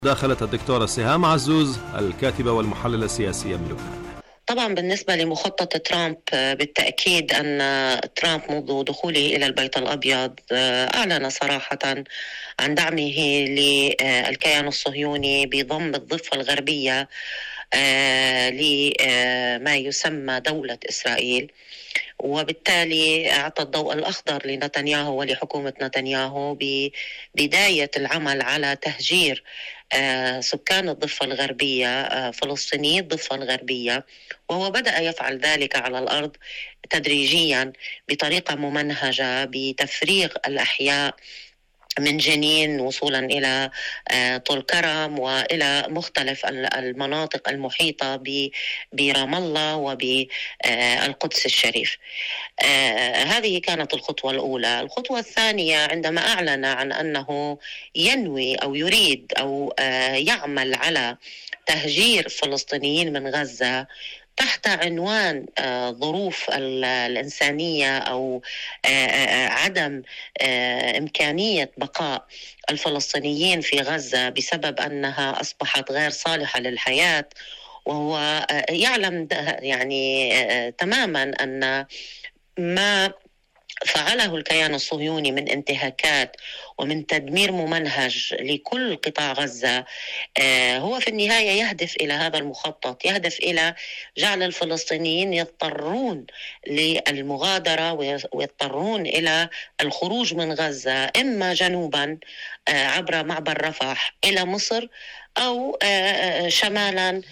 داخلة الدكتورة سهام عزوز الكاتبة والمحللة السياسية من لبنان. طبعا بالنسبة لمخطط ترامب بالتأكيد أن ترامب منذ دخوله إلى البيت الأبيض أعلن صراحة عن دعمه للكيان الصهيوني بضم الضفة الغربية لما يسمى دولة إسرائيل، وبالتالي أعطى الضوء الأخضر لنتنياهو ولحكومة نتنياهو ببداية العمل على تهجير سكان الضفة الغربية، فلسطيني الضفة الغربية، وهو بدأ يفعل ذلك على الأرض تدريجيا بطريقة ممنهجة بتفريغ الأحياء من جنين وصولا إلى طول كرم وإلى مختلف المناطق المحيطة برام الله وبالقدس الشريف. هذه كانت الخطوة الأولى. الخطوة الثانية عندما أعلن عن أنه ينوي أو يريد أو يعمل على تهجير فلسطينيين من غزة تحت عنوان ظروف الإنسانية أو عدم إمكانية بقاء الفلسطينيين في غزة بسبب أنها أصبحت غير صالحة للحياة، وهو يعلم يعني تماما أن ما فعله الكيان الصهيوني من انتهاكات ومن تدمير ممنهج لكل قطاع غزة هو في النهاية يهدف إلى هذا المخطط، يهدف إلى جعل الفلسطينيين يضطرون للمغادرة ويضطرون إلى الخروج من غزة إما جنوبا عبر معبر رفح إلى مصر أو شمالا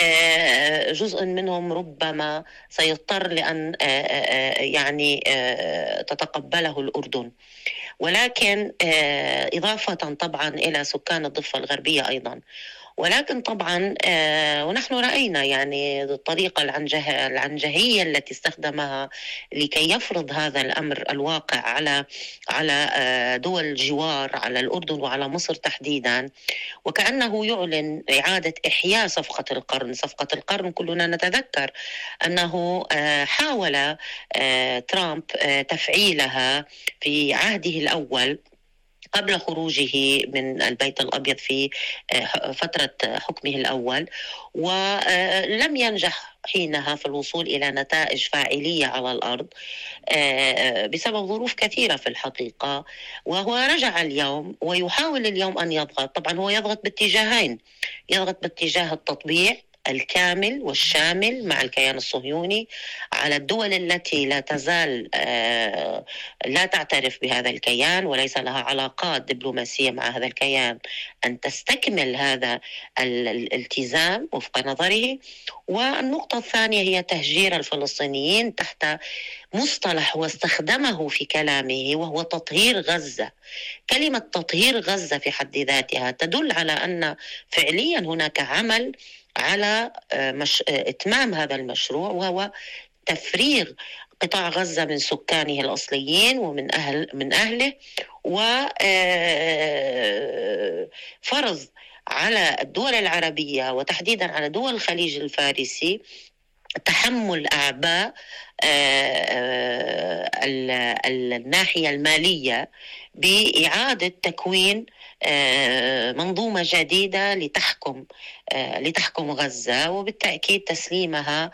جزء منهم ربما سيضطر لأن يعني تتقبله الأردن، ولكن إضافة طبعا إلى سكان الضفة الغربية أيضا. ولكن طبعا ونحن رأينا يعني الطريقة العنجهية التي استخدمها لكي يفرض هذا الأمر الواقع على دول الجوار، على الأردن وعلى مصر تحديدا، وكأنه يعلن إعادة إحياء صفقة القرن. صفقة القرن كلنا نتذكر أنه حاول ترامب تفعيلها في عهده الأول قبل خروجه من البيت الأبيض في فترة حكمه الأول، ولم ينجح حينها في الوصول إلى نتائج فاعلية على الأرض بسبب ظروف كثيرة في الحقيقة. وهو رجع اليوم ويحاول اليوم أن يضغط. طبعا هو يضغط باتجاهين، يضغط باتجاه التطبيع الكامل والشامل مع الكيان الصهيوني على الدول التي لا تزال لا تعترف بهذا الكيان وليس لها علاقات دبلوماسية مع هذا الكيان أن تستكمل هذا الالتزام وفق نظره. والنقطة الثانية هي تهجير الفلسطينيين تحت مصطلح واستخدمه في كلامه وهو تطهير غزة. كلمة تطهير غزة في حد ذاتها تدل على أن فعليا هناك عمل على إتمام هذا المشروع، وهو تفريغ قطاع غزة من سكانه الأصليين ومن أهله، وفرض على الدول العربية وتحديدا على دول الخليج الفارسي تحمل أعباء الناحية المالية بإعادة تكوين منظومة جديدة لتحكم غزة، وبالتأكيد تسليمها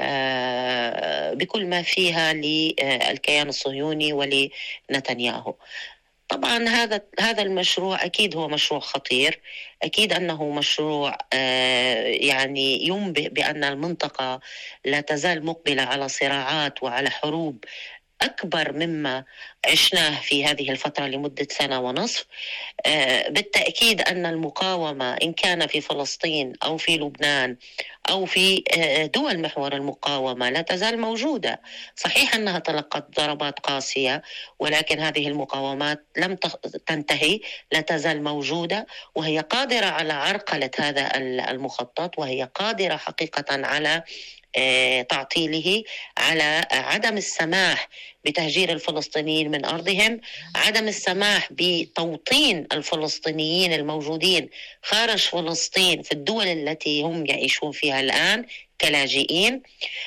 بكل ما فيها للكيان الصهيوني ولنتنياهو. طبعا هذا المشروع أكيد هو مشروع خطير، أكيد أنه مشروع يعني ينبئ بأن المنطقة لا تزال مقبلة على صراعات وعلى حروب أكبر مما عشناه في هذه الفترة لمدة 1.5 سنة. بالتأكيد أن المقاومة إن كان في فلسطين أو في لبنان أو في دول محور المقاومة لا تزال موجودة. صحيح أنها تلقت ضربات قاسية، ولكن هذه المقاومات لم تنتهي، لا تزال موجودة، وهي قادرة على عرقلة هذا المخطط، وهي قادرة حقيقة على تعطيله، على عدم السماح بتهجير الفلسطينيين من أرضهم، عدم السماح بتوطين الفلسطينيين الموجودين خارج فلسطين في الدول التي هم يعيشون فيها الآن كلاجئين.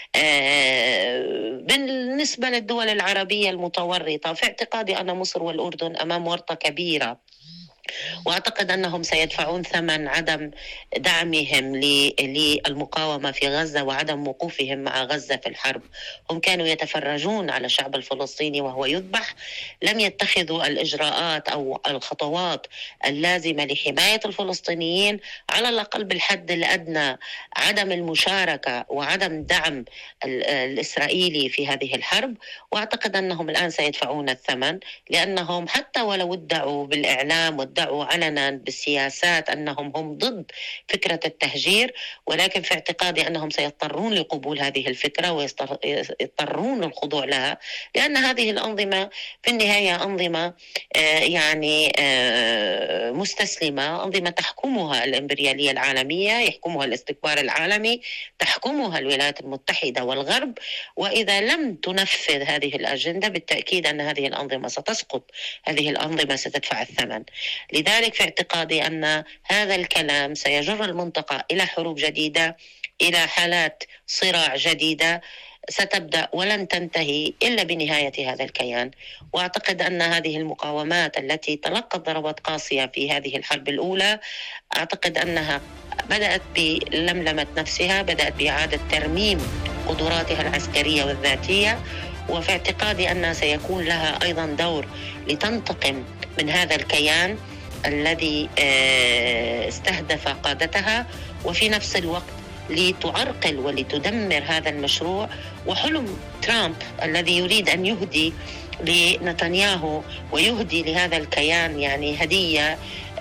بالنسبة للدول العربية المتورطة، في اعتقادي أن مصر والأردن أمام ورطة كبيرة وأعتقد أنهم سيدفعون ثمن عدم دعمهم للمقاومة في غزة وعدم وقوفهم مع غزة في الحرب. هم كانوا يتفرجون على الشعب الفلسطيني وهو يذبح، لم يتخذوا الإجراءات أو الخطوات اللازمة لحماية الفلسطينيين، على الأقل بالحد الأدنى عدم المشاركة وعدم دعم الإسرائيلي في هذه الحرب. وأعتقد أنهم الآن سيدفعون الثمن، لأنهم حتى ولو ادعوا بالإعلام وادعوا علنا بالسياسات أنهم هم ضد فكرة التهجير، ولكن في اعتقادي أنهم سيضطرون لقبول هذه الفكرة ويضطرون للخضوع لها، لأن هذه الأنظمة في النهاية أنظمة يعني مستسلمة، أنظمة تحكمها الإمبريالية العالمية، يحكمها الاستكبار العالمي، تحكمها الولايات المتحدة والغرب. وإذا لم تنفذ هذه الأجندة بالتأكيد أن هذه الأنظمة ستسقط، هذه الأنظمة ستدفع الثمن. لذلك في اعتقادي أن هذا الكلام سيجر المنطقة إلى حروب جديدة، إلى حالات صراع جديدة ستبدأ ولن تنتهي إلا بنهاية هذا الكيان. وأعتقد أن هذه المقاومات التي تلقت ضربات قاسية في هذه الحرب الأولى، أعتقد أنها بدأت بلملمة نفسها، بدأت بإعادة ترميم قدراتها العسكرية والذاتية، وفي اعتقادي أنها سيكون لها أيضا دور لتنتقم من هذا الكيان الذي استهدف قادتها، وفي نفس الوقت لتعرقل ولتدمر هذا المشروع وحلم ترامب الذي يريد أن يهدي لنتنياهو ويهدي لهذا الكيان يعني هدية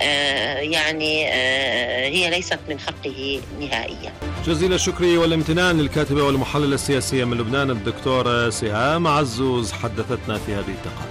هي ليست من حقه نهائيا. جزيل الشكر والامتنان للكاتبة والمحللة السياسية من لبنان الدكتورة سهام عزوز، حدثتنا في هذه الدقائق.